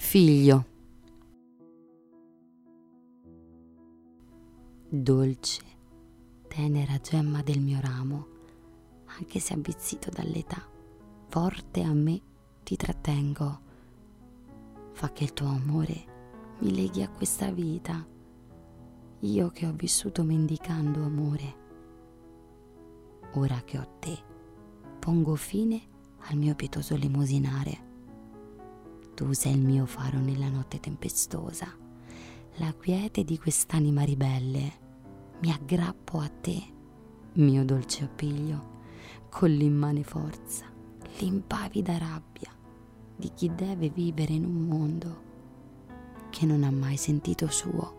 Figlio. Dolce, tenera gemma del mio ramo, anche se avvizzito dall'età, forte a me ti trattengo. Fa che il tuo amore mi leghi a questa vita, io che ho vissuto mendicando amore. Ora che ho te, pongo fine al mio pietoso lemosinare. Tu sei il mio faro nella notte tempestosa, la quiete di quest'anima ribelle. Mi aggrappo a te, mio dolce appiglio, con l'immane forza, l'impavida rabbia di chi deve vivere in un mondo che non ha mai sentito suo.